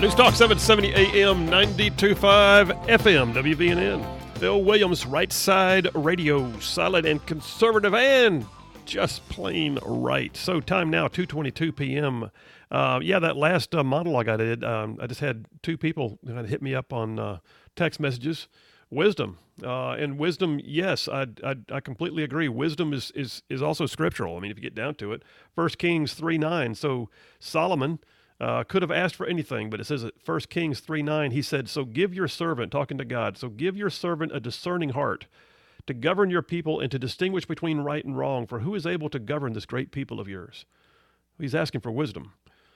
News Talk 770 AM, 92.5 FM, WVNN. Phil Williams, Right Side Radio, solid and conservative and just plain right. So time now, 2:22 p.m. That last monologue I did, I just had two people that hit me up on text messages. Wisdom. And wisdom, yes, I completely agree. Wisdom is also scriptural. I mean, if you get down to it. 1 Kings 3:9. So Solomon could have asked for anything, but it says at 1 Kings 3:9, he said, so give your servant, talking to God, so give your servant a discerning heart to govern your people and to distinguish between right and wrong, for who is able to govern this great people of yours? He's asking for wisdom.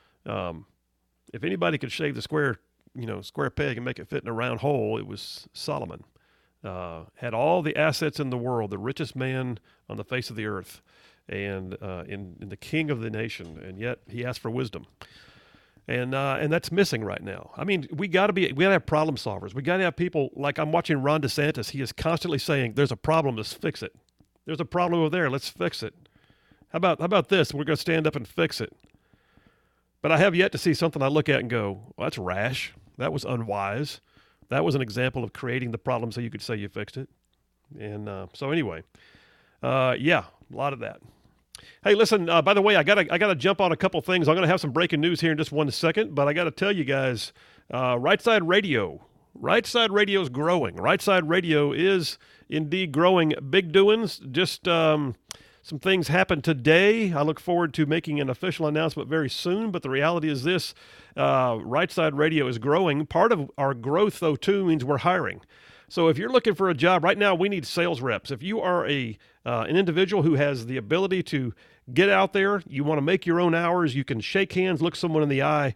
If anybody could shave the square peg and make it fit in a round hole, it was Solomon. Had all the assets in the world, the richest man on the face of the earth, and in the king of the nation, and yet he asked for wisdom. And that's missing right now. I mean, we got to have problem solvers. We got to have people like I'm watching Ron DeSantis. He is constantly saying, "There's a problem. Let's fix it. There's a problem over there. Let's fix it. How about this? We're going to stand up and fix it." But I have yet to see something I look at and go, "Well, that's rash. That was unwise. That was an example of creating the problem so you could say you fixed it." And so anyway, a lot of that. Hey, listen, by the way, I gotta jump on a couple things. I'm going to have some breaking news here in just 1 second, but I got to tell you guys, Right Side Radio is growing. Right Side Radio is indeed growing. Big doings. Just some things happened today. I look forward to making an official announcement very soon, but the reality is this, Right Side Radio is growing. Part of our growth, though, too, means we're hiring. So if you're looking for a job, right now we need sales reps. If you are an individual who has the ability to get out there, you want to make your own hours, you can shake hands, look someone in the eye,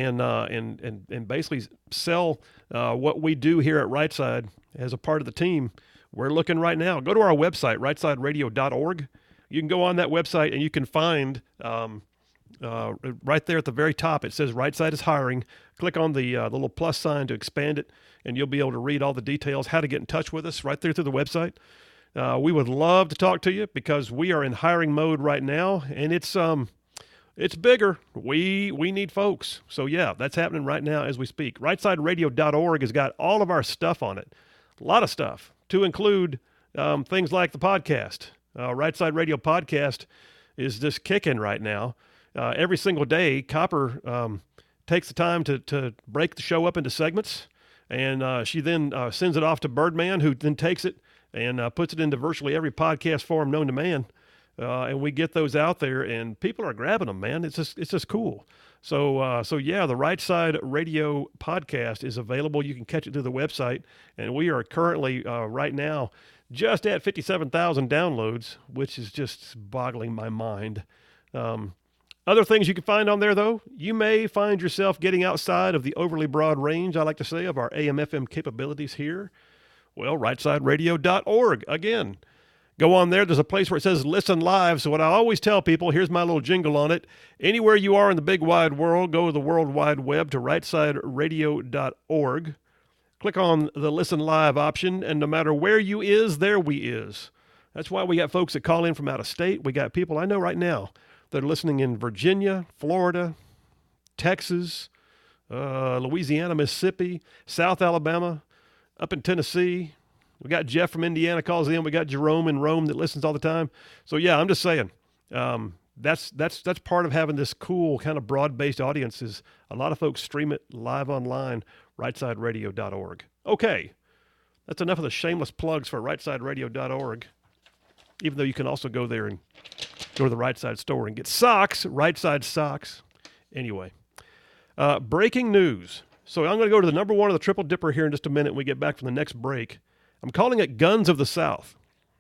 and basically sell what we do here at Right Side as a part of the team. We're looking right now. Go to our website, rightsideradio.org. You can go on that website and you can find right there at the very top, it says Right Side is hiring. Click on the little plus sign to expand it, and you'll be able to read all the details, how to get in touch with us right there through the website. We would love to talk to you because we are in hiring mode right now, and it's bigger. We need folks. So, yeah, that's happening right now as we speak. RightSideRadio.org has got all of our stuff on it, a lot of stuff, to include things like the podcast. Right Side Radio Podcast is just kicking right now. Every single day, Copper takes the time to break the show up into segments, and she then sends it off to Birdman, who then takes it and puts it into virtually every podcast forum known to man, and we get those out there, and people are grabbing them, man. It's just cool. So the Right Side Radio Podcast is available. You can catch it through the website, and we are currently right now just at 57,000 downloads, which is just boggling my mind. Other things you can find on there, though, you may find yourself getting outside of the overly broad range, I like to say, of our AM/FM capabilities here. Well, rightsideradio.org. Again, go on there. There's a place where it says Listen Live. So what I always tell people, here's my little jingle on it. Anywhere you are in the big wide world, go to the World Wide Web to rightsideradio.org. Click on the Listen Live option, and no matter where you is, there we is. That's why we got folks that call in from out of state. We got people I know right now that are listening in Virginia, Florida, Texas, Louisiana, Mississippi, South Alabama, up in Tennessee. We got Jeff from Indiana calls in. We got Jerome in Rome that listens all the time. So yeah, I'm just saying, that's part of having this cool kind of broad-based audience is a lot of folks stream it live online, rightsideradio.org. Okay, that's enough of the shameless plugs for rightsideradio.org, even though you can also go there and go to the Right Side store and get socks, Right Side socks. Anyway, breaking news. So I'm going to go to the number one of the Triple Dipper here in just a minute when we get back from the next break. I'm calling it Guns of the South.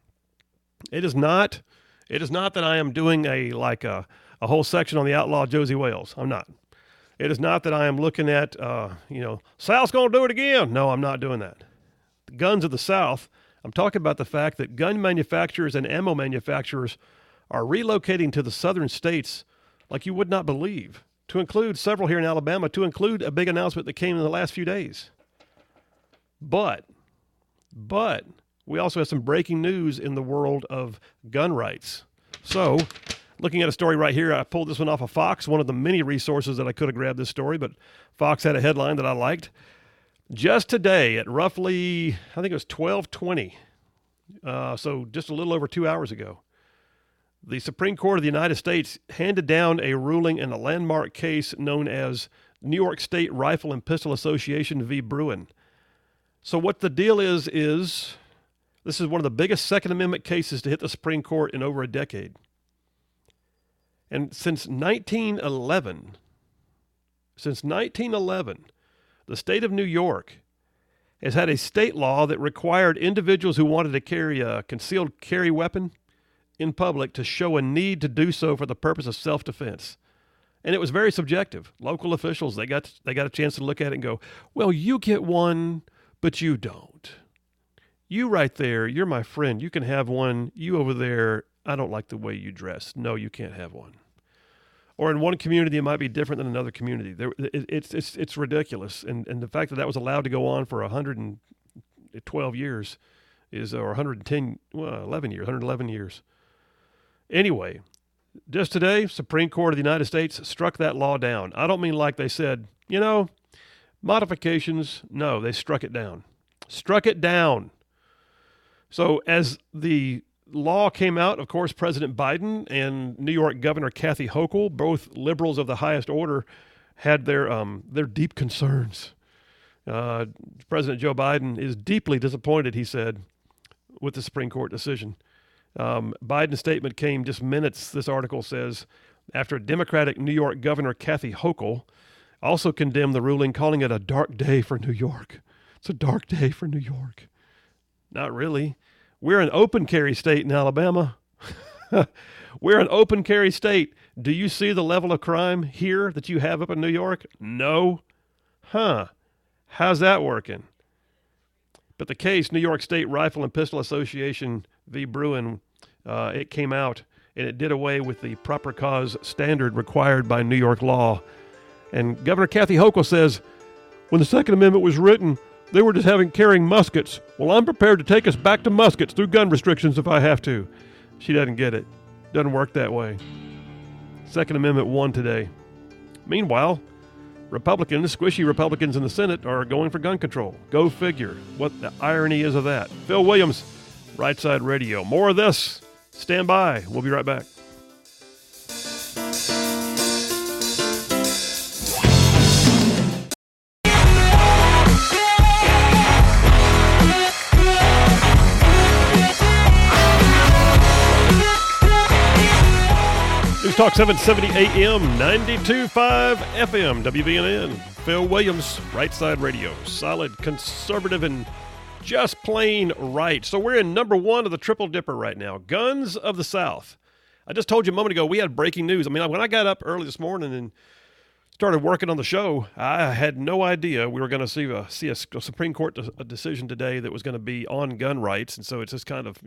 It is not that I am doing a whole section on the outlaw Josie Wales. I'm not. It is not that I am looking at, South's going to do it again. No, I'm not doing that. The Guns of the South, I'm talking about the fact that gun manufacturers and ammo manufacturers are relocating to the southern states like you would not believe, to include several here in Alabama, to include a big announcement that came in the last few days. But we also have some breaking news in the world of gun rights. So looking at a story right here. I pulled this one off of Fox, one of the many resources that I could have grabbed this story, but Fox had a headline that I liked. Just today at roughly, I think it was 12:20, so just a little over 2 hours ago, the Supreme Court of the United States handed down a ruling in a landmark case known as New York State Rifle and Pistol Association v. Bruen. So what the deal is this is one of the biggest Second Amendment cases to hit the Supreme Court in over a decade. And since 1911, the state of New York has had a state law that required individuals who wanted to carry a concealed carry weapon in public to show a need to do so for the purpose of self-defense. And it was very subjective. Local officials, they got a chance to look at it and go, well, you get one, but you don't. You right there, you're my friend. You can have one. You over there, I don't like the way you dress. No, you can't have one. Or in one community, it might be different than another community. It's ridiculous. And the fact that was allowed to go on for 112 years or 111 years. Anyway, just today, Supreme Court of the United States struck that law down. I don't mean like they said, modifications. No, they struck it down. Struck it down. So as the law came out, of course, President Biden and New York Governor Kathy Hochul, both liberals of the highest order, had their deep concerns. President Joe Biden is deeply disappointed, he said, with the Supreme Court decision. Biden's statement came just minutes, this article says, after Democratic New York Governor Kathy Hochul also condemned the ruling, calling it a dark day for New York. It's a dark day for New York. Not really. We're an open carry state in Alabama. We're an open carry state. Do you see the level of crime here that you have up in New York? No. Huh. How's that working? But the case, New York State Rifle and Pistol Association v. Bruen, it came out and it did away with the proper cause standard required by New York law. And Governor Kathy Hochul says, when the Second Amendment was written, they were just carrying muskets. Well, I'm prepared to take us back to muskets through gun restrictions if I have to. She doesn't get it. Doesn't work that way. Second Amendment won today. Meanwhile, squishy Republicans in the Senate are going for gun control. Go figure what the irony is of that. Phil Williams, Right Side Radio. More of this. Stand by. We'll be right back. News Talk 770 AM, 92.5 FM, WVNN. Phil Williams, Right Side Radio. Solid, conservative, and just plain right. So we're in number one of the Triple Dipper right now. Guns of the South. I just told you a moment ago we had breaking news. I mean, when I got up early this morning and started working on the show, I had no idea we were going to see a Supreme Court decision today that was going to be on gun rights. And so it's just kind of,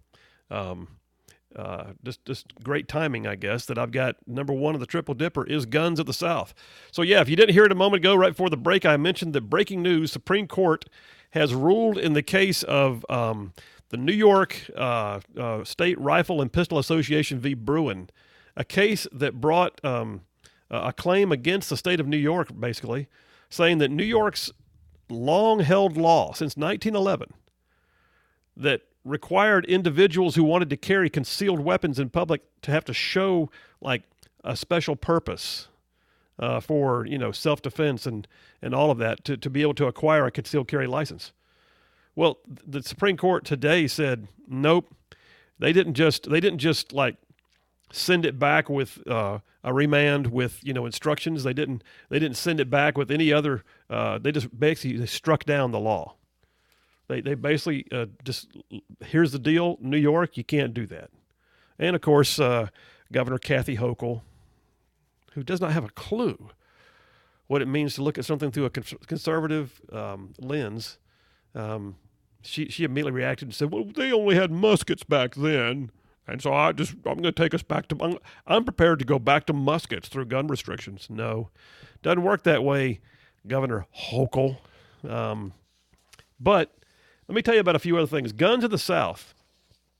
just great timing, I guess, that I've got number one of the Triple Dipper is Guns of the South. So yeah, if you didn't hear it a moment ago, right before the break, I mentioned that breaking news, Supreme Court has ruled in the case of the New York State Rifle and Pistol Association v. Bruen, a case that brought a claim against the state of New York, basically, saying that New York's long-held law since 1911 that required individuals who wanted to carry concealed weapons in public to have to show like a special purpose for self-defense and all of that to be able to acquire a concealed carry license. Well, the Supreme Court today said nope. They didn't just like send it back with a remand with instructions. They didn't send it back with any other. They just basically struck down the law. They basically just, here's the deal, New York, you can't do that. And, of course, Governor Kathy Hochul, who does not have a clue what it means to look at something through a conservative lens, she immediately reacted and said, well, they only had muskets back then. And so I'm going to take us back to, I'm prepared to go back to muskets through gun restrictions. No, doesn't work that way, Governor Hochul. But let me tell you about a few other things. Guns of the South.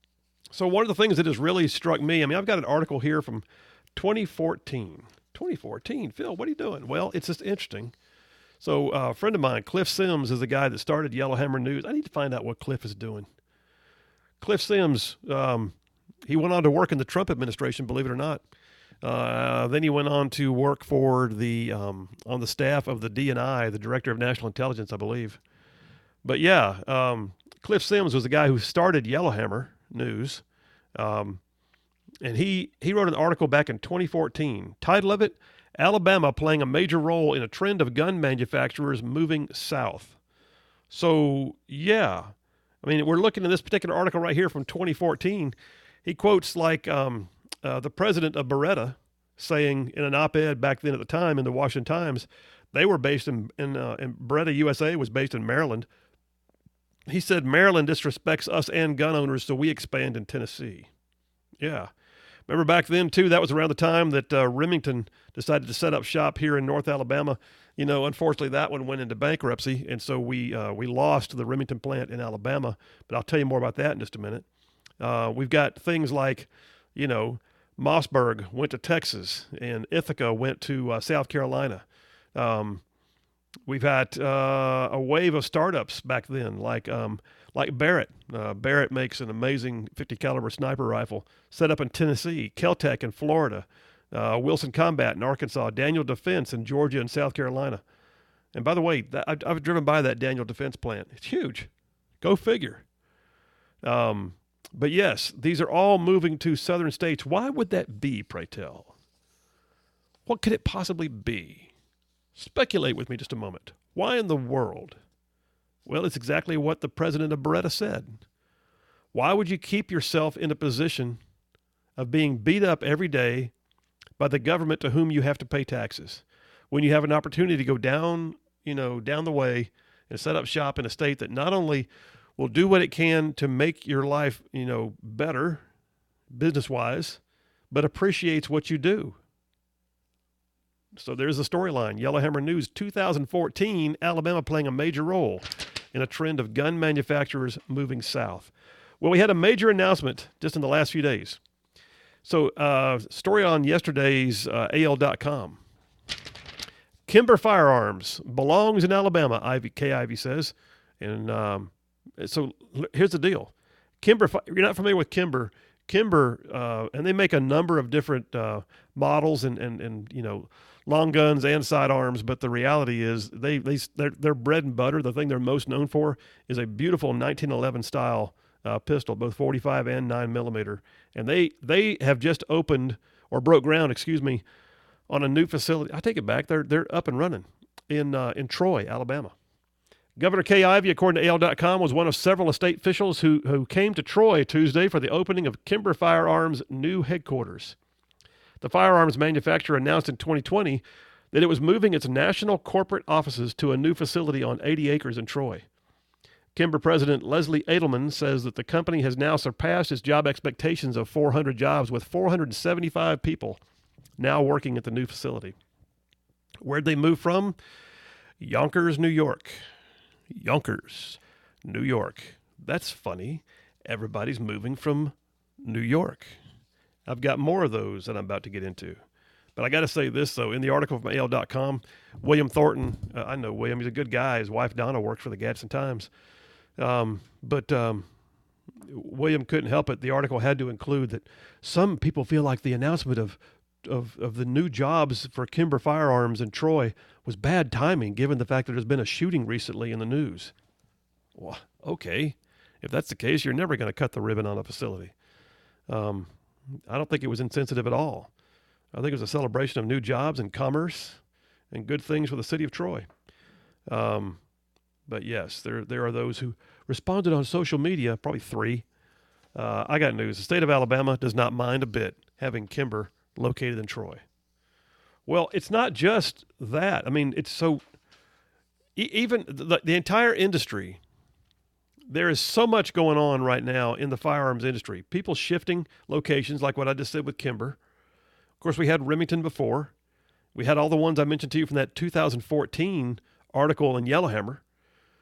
So one of the things that has really struck me, I mean, I've got an article here from 2014. 2014, Phil, what are you doing? Well, it's just interesting. So a friend of mine, Cliff Sims, is the guy that started Yellowhammer News. I need to find out what Cliff is doing. Cliff Sims, he went on to work in the Trump administration, believe it or not. Then he went on to work for the on the staff of the DNI, the Director of National Intelligence, I believe. But yeah, Cliff Sims was the guy who started Yellowhammer News. And he wrote an article back in 2014. Title of it, Alabama Playing a Major Role in a Trend of Gun Manufacturers Moving South. So, yeah. I mean, we're looking at this particular article right here from 2014. He quotes like the president of Beretta saying in an op-ed back then at the time in the Washington Times, they were based in Beretta USA was based in Maryland. He said, Maryland disrespects us and gun owners, so we expand in Tennessee. Yeah. Remember back then, too, that was around the time that Remington decided to set up shop here in North Alabama. You know, unfortunately, that one went into bankruptcy, and so we lost the Remington plant in Alabama. But I'll tell you more about that in just a minute. We've got things like, you know, Mossberg went to Texas, and Ithaca went to South Carolina. We've had a wave of startups back then, like Barrett. Barrett makes an amazing 50 caliber sniper rifle set up in Tennessee, Keltec in Florida, Wilson Combat in Arkansas, Daniel Defense in Georgia and South Carolina. And by the way, I've driven by that Daniel Defense plant. It's huge. Go figure. But yes, these are all moving to southern states. Why would that be, pray tell? What could it possibly be? Speculate with me just a moment. Why in the world? Well, it's exactly what the president of Beretta said. Why would you keep yourself in a position of being beat up every day by the government to whom you have to pay taxes when you have an opportunity to go down the way and set up shop in a state that not only will do what it can to make your life, better business-wise, but appreciates what you do? So there's the storyline. Yellowhammer News 2014, Alabama playing a major role in a trend of gun manufacturers moving south. Well, we had a major announcement just in the last few days. So story on yesterday's AL.com. Kimber Firearms belongs in Alabama, Kay Ivey says. And so here's the deal. Kimber, you're not familiar with Kimber. Kimber, and they make a number of different models and long guns and sidearms, but the reality is their bread and butter, the thing they're most known for, is a beautiful 1911 style pistol, both 45 and 9mm. And they have just opened, or broke ground, on a new facility. I take it back. They're up and running in Troy, Alabama. Governor Kay Ivey, according to AL.com, was one of several estate officials who came to Troy Tuesday for the opening of Kimber Firearms' new headquarters. The firearms manufacturer announced in 2020 that it was moving its national corporate offices to a new facility on 80 acres in Troy. Kimber President Leslie Edelman says that the company has now surpassed its job expectations of 400 jobs, with 475 people now working at the new facility. Where'd they move from? Yonkers, New York. Yonkers, New York. That's funny. Everybody's moving from New York. I've got more of those that I'm about to get into. But I got to say this, though. In the article from AL.com, William Thornton, I know William, he's a good guy. His wife, Donna, works for the Gadsden Times. But William couldn't help it. The article had to include that some people feel like the announcement of the new jobs for Kimber Firearms in Troy was bad timing, given the fact that there's been a shooting recently in the news. Well, okay. If that's the case, you're never going to cut the ribbon on a facility. I don't think it was insensitive at all. I think it was a celebration of new jobs and commerce and good things for the city of Troy. But yes, there are those who responded on social media, probably three. I got news. The state of Alabama does not mind a bit having Kimber located in Troy. Well, it's not just that. I mean, it's so... Even the entire industry... There is so much going on right now in the firearms industry. People shifting locations, like what I just said with Kimber. Of course, we had Remington before. We had all the ones I mentioned to you from that 2014 article in Yellowhammer.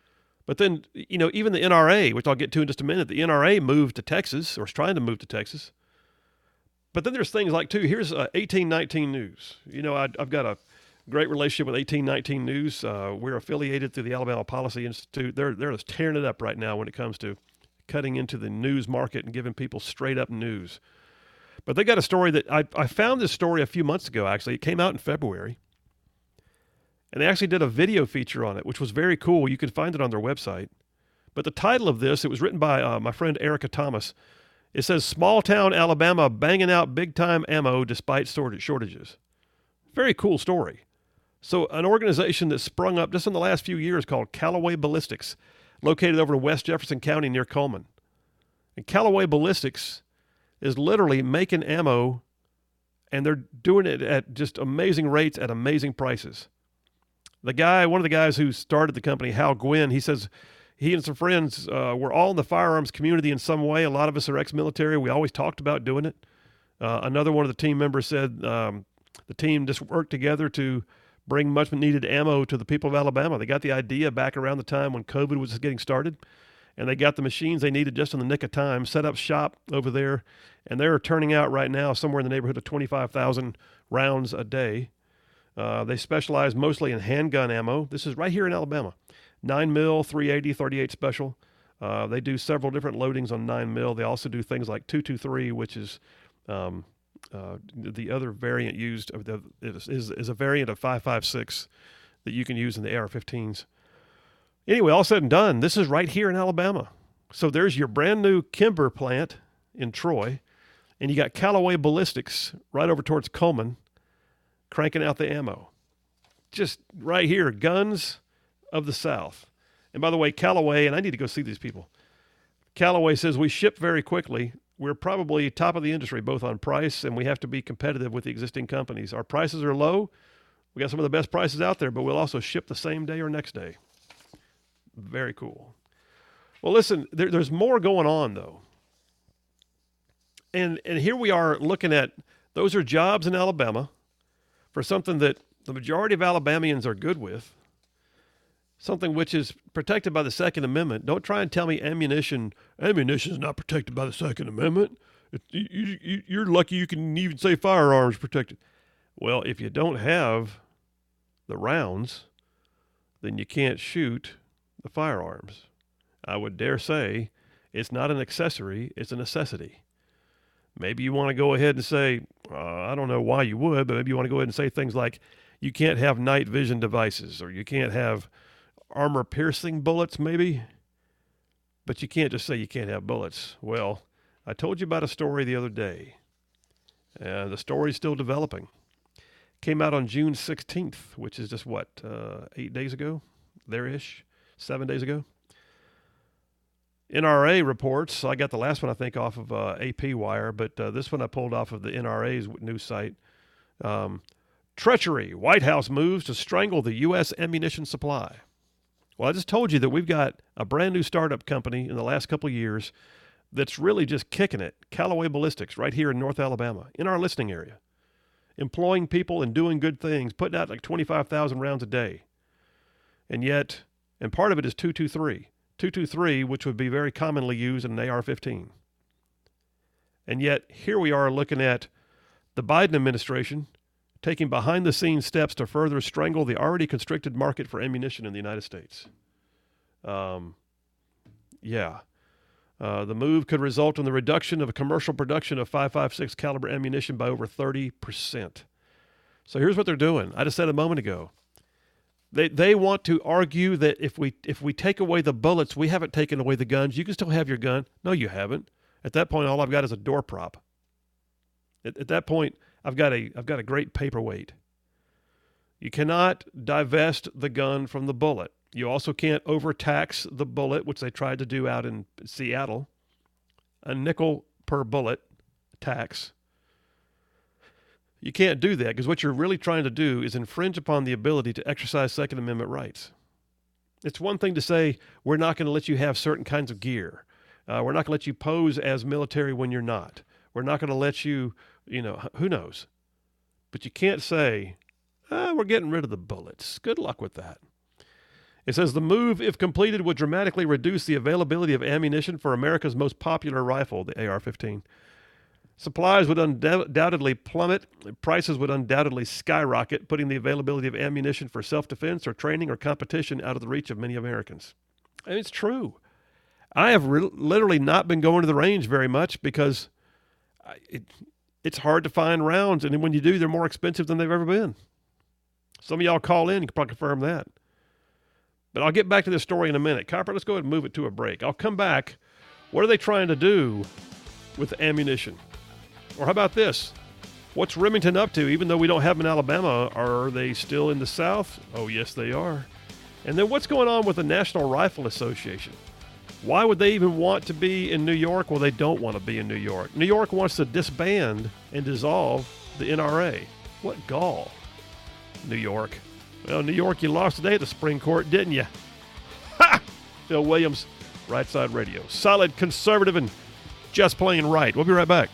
But then, even the NRA, which I'll get to in just a minute, the NRA moved to Texas, or is trying to move to Texas. But then there's things like, too, here's 1819 News. I've got a great relationship with 1819 News. We're affiliated through the Alabama Policy Institute. They're just tearing it up right now when it comes to cutting into the news market and giving people straight-up news. But they got a story that I found this story a few months ago, actually. It came out in February. And they actually did a video feature on it, which was very cool. You can find it on their website. But the title of this, it was written by my friend Erica Thomas. It says, Small Town Alabama Banging Out Big-Time Ammo Despite Shortages. Very cool story. So an organization that sprung up just in the last few years called Callaway Ballistics, located over in West Jefferson County near Coleman. And Callaway Ballistics is literally making ammo, and they're doing it at just amazing rates at amazing prices. One of the guys who started the company, Hal Gwynn, he says he and some friends were all in the firearms community in some way. A lot of us are ex-military. We always talked about doing it. Another one of the team members said the team just worked together to bring much needed ammo to the people of Alabama. They got the idea back around the time when COVID was just getting started, and they got the machines they needed just in the nick of time, set up shop over there, and they're turning out right now somewhere in the neighborhood of 25,000 rounds a day. They specialize mostly in handgun ammo. This is right here in Alabama. 9mm, 380, 38 special. They do several different loadings on 9mm. They also do things like 223, which is the other variant used is a variant of 5.56 that you can use in the AR-15s. Anyway, all said and done, this is right here in Alabama. So there's your brand new Kimber plant in Troy, and you got Callaway Ballistics right over towards Coleman, cranking out the ammo. Just right here, Guns of the South. And by the way, Callaway, and I need to go see these people. Callaway says we ship very quickly. We're probably top of the industry, both on price, and we have to be competitive with the existing companies. Our prices are low. We got some of the best prices out there, but we'll also ship the same day or next day. Very cool. Well, listen, there's more going on, though. And here we are looking at, those are jobs in Alabama for something that the majority of Alabamians are good with, something which is protected by the Second Amendment. Don't try and tell me ammunition is not protected by the Second Amendment. You're lucky you can even say firearms protected. Well, if you don't have the rounds, then you can't shoot the firearms. I would dare say it's not an accessory, it's a necessity. Maybe you want to go ahead and say, I don't know why you would, but maybe you want to go ahead and say things like, you can't have night vision devices, or you can't have armor-piercing bullets, maybe. But you can't just say you can't have bullets. Well, I told you about a story the other day, and the story's still developing. Came out on June 16th, which is just, 8 days ago? There-ish? 7 days ago? NRA reports, I got the last one, I think, off of AP Wire, but this one I pulled off of the NRA's news site. Treachery. White House moves to strangle the U.S. ammunition supply. Well, I just told you that we've got a brand new startup company in the last couple of years that's really just kicking it. Callaway Ballistics, right here in North Alabama, in our listening area. Employing people and doing good things, putting out like 25,000 rounds a day. And part of it is 223. 223, which would be very commonly used in an AR-15. And yet, here we are looking at the Biden administration taking behind-the-scenes steps to further strangle the already constricted market for ammunition in the United States. The move could result in the reduction of commercial production of 5.56 caliber ammunition by over 30%. So here's what they're doing. I just said a moment ago. They want to argue that if we take away the bullets, we haven't taken away the guns. You can still have your gun. No, you haven't. At that point, all I've got is a door prop. At that point, I've got a great paperweight. You cannot divest the gun from the bullet. You also can't overtax the bullet, which they tried to do out in Seattle. A nickel per bullet tax. You can't do that because what you're really trying to do is infringe upon the ability to exercise Second Amendment rights. It's one thing to say, we're not going to let you have certain kinds of gear. We're not going to let you pose as military when you're not. We're not going to let you, who knows. But you can't say, we're getting rid of the bullets. Good luck with that. It says the move, if completed, would dramatically reduce the availability of ammunition for America's most popular rifle, the AR-15. Supplies would undoubtedly plummet. Prices would undoubtedly skyrocket, putting the availability of ammunition for self-defense or training or competition out of the reach of many Americans. And it's true. I have literally not been going to the range very much because it's hard to find rounds, and when you do, they're more expensive than they've ever been. Some of y'all call in, you can probably confirm that. But I'll get back to this story in a minute. Copper, let's go ahead and move it to a break. I'll come back. What are they trying to do with ammunition? Or how about this? What's Remington up to? Even though we don't have them in Alabama, are they still in the South? Oh, yes, they are. And then what's going on with the National Rifle Association? Why would they even want to be in New York? Well, they don't want to be in New York. New York wants to disband and dissolve the NRA. What gall, New York. Well, New York, you lost today at the Supreme Court, didn't you? Ha! Phil Williams, Right Side Radio. Solid, conservative, and just plain right. We'll be right back.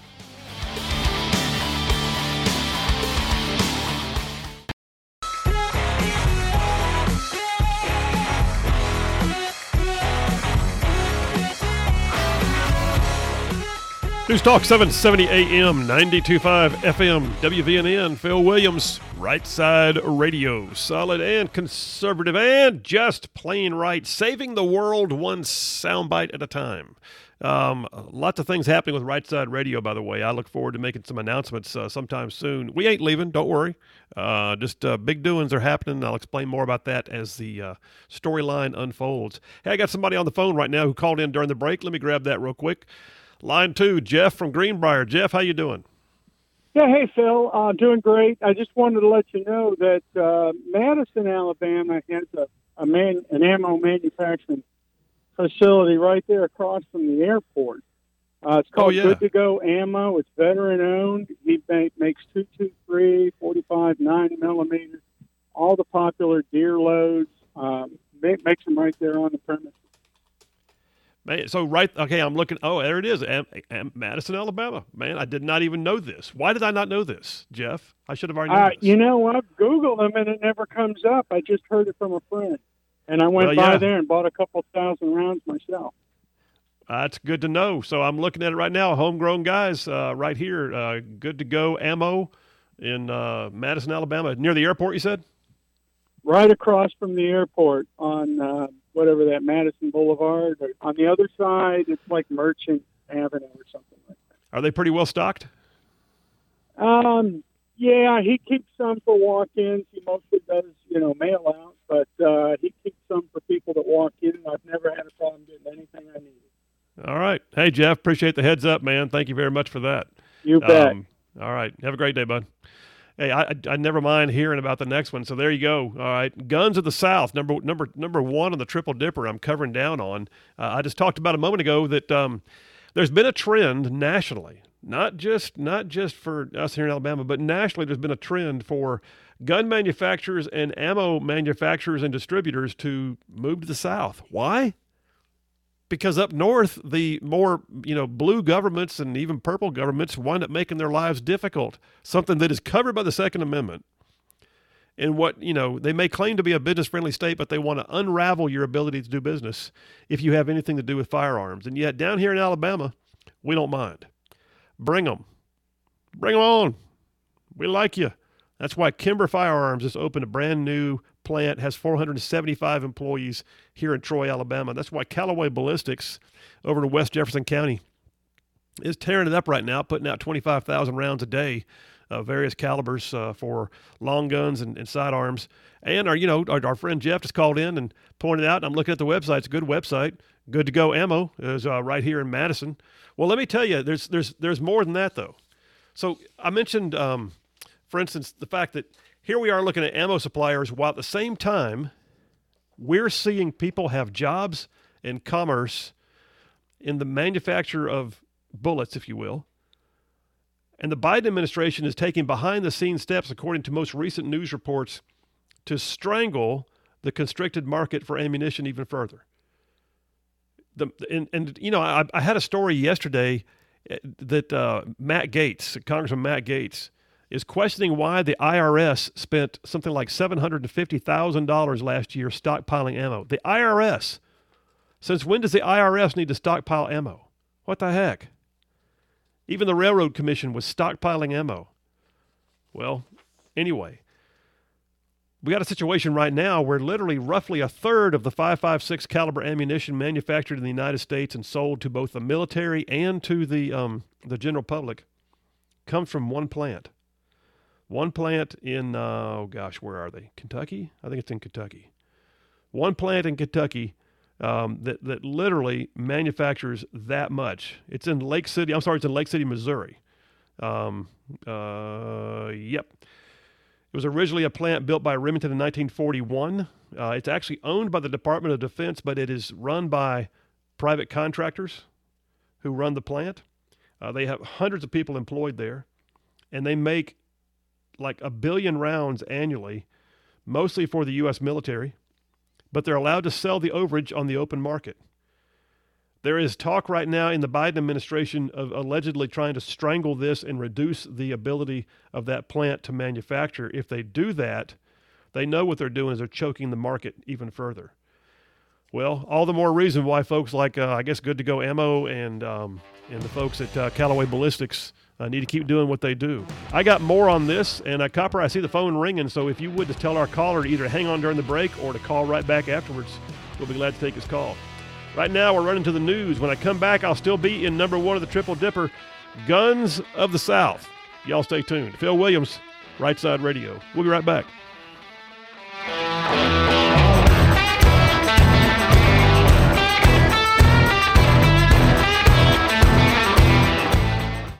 News Talk 770 AM, 92.5 FM, WVNN, Phil Williams, Right Side Radio. Solid and conservative and just plain right. Saving the world one soundbite at a time. Lots of things happening with Right Side Radio, by the way. I look forward to making some announcements sometime soon. We ain't leaving, don't worry. Just big doings are happening. I'll explain more about that as the storyline unfolds. Hey, I got somebody on the phone right now who called in during the break. Let me grab that real quick. Line 2, Jeff from Greenbrier. Jeff, how you doing? Yeah, hey, Phil. Doing great. I just wanted to let you know that Madison, Alabama has an ammo manufacturing facility right there across from the airport. It's called Good to Go Ammo. It's veteran-owned. He makes 223, 45, 9 millimeters, all the popular deer loads. Makes them right there on the premises. Man, so okay, I'm looking. Oh, there it is, Madison, Alabama. Man, I did not even know this. Why did I not know this, Jeff? I should have already known this. You know, I've Googled them and it never comes up. I just heard it from a friend, and I went by there and bought a couple thousand rounds myself. That's good to know. So I'm looking at it right now. Homegrown guys, right here. Good to Go Ammo in Madison, Alabama, near the airport. You said? Right across from the airport on. Whatever that Madison Boulevard. On the other side, it's like Merchant Avenue or something like that. Are they pretty well stocked? Yeah, he keeps some for walk-ins. He mostly does, mail out, but he keeps some for people that walk in. I've never had a problem getting anything I needed. All right. Hey, Jeff, appreciate the heads up, man. Thank you very much for that. You bet. All right. Have a great day, bud. Hey, I never mind hearing about the next one. So there you go. All right, Guns of the South, number one on the Triple Dipper. I'm covering down on. I just talked about a moment ago that there's been a trend nationally, not just for us here in Alabama, but nationally. There's been a trend for gun manufacturers and ammo manufacturers and distributors to move to the South. Why? Because up north, the more, blue governments and even purple governments wind up making their lives difficult, something that is covered by the Second Amendment. And what, they may claim to be a business-friendly state, but they want to unravel your ability to do business if you have anything to do with firearms. And yet down here in Alabama, we don't mind. Bring them. Bring them on. We like you. That's why Kimber Firearms has opened a brand new plant, has 475 employees here in Troy, Alabama. That's why Callaway Ballistics over in West Jefferson County is tearing it up right now, putting out 25,000 rounds a day of various calibers for long guns and sidearms. And our friend Jeff just called in and pointed out, and I'm looking at the website. It's a good website. Good to Go Ammo is right here in Madison. Well, let me tell you, there's more than that, though. So I mentioned, for instance, the fact that here we are looking at ammo suppliers while at the same time we're seeing people have jobs and commerce in the manufacture of bullets, if you will. And the Biden administration is taking behind-the-scenes steps, according to most recent news reports, to strangle the constricted market for ammunition even further. I had a story yesterday that Congressman Matt Gaetz, is questioning why the IRS spent something like $750,000 last year stockpiling ammo. The IRS. Since when does the IRS need to stockpile ammo? What the heck? Even the Railroad Commission was stockpiling ammo. Well, anyway, we got a situation right now where literally roughly a third of the .556 caliber ammunition manufactured in the United States and sold to both the military and to the general public comes from one plant. One plant in, where are they? Kentucky? I think it's in Kentucky. One plant in Kentucky that literally manufactures that much. It's in Lake City, Missouri. Yep. It was originally a plant built by Remington in 1941. It's actually owned by the Department of Defense, but it is run by private contractors who run the plant. They have hundreds of people employed there, and they make like 1 billion rounds annually, mostly for the U.S. military, but they're allowed to sell the overage on the open market. There is talk right now in the Biden administration of allegedly trying to strangle this and reduce the ability of that plant to manufacture. If they do that, they know what they're doing is they're choking the market even further. Well, all the more reason why folks like, Good to Go Ammo and the folks at Callaway Ballistics need to keep doing what they do. I got more on this, and Copper, I see the phone ringing, so if you would just tell our caller to either hang on during the break or to call right back afterwards, we'll be glad to take his call. Right now, we're running to the news. When I come back, I'll still be in number 1 of the Triple Dipper, Guns of the South. Y'all stay tuned. Phil Williams, Right Side Radio. We'll be right back.